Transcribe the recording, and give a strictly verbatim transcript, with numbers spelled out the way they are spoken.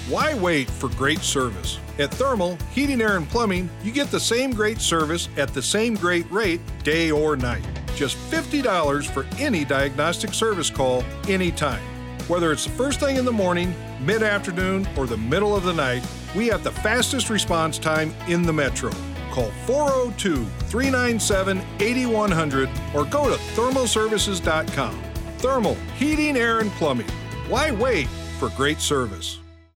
Why wait for great service? At Thermal Heating, Air, and Plumbing, you get the same great service at the same great rate, day or night. Just fifty dollars for any diagnostic service call, anytime. Whether it's the first thing in the morning, mid-afternoon, or the middle of the night, we have the fastest response time in the metro. Call four oh two, three nine seven, eight one zero zero or go to thermal services dot com. Thermal Heating, Air, and Plumbing. Why wait for great service?